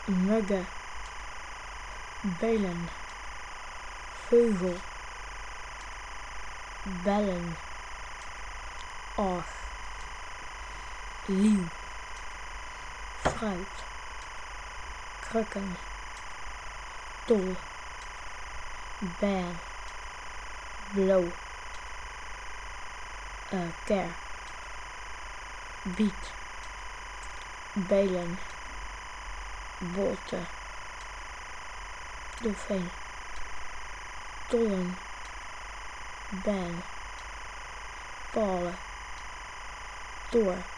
muggen, belen, vögel, bellen, oog, leeuw, fruit, krukken, tol, bear, blauw, ker, biet, belen, bolte, dolfijn, tollen, ben, palen, toor,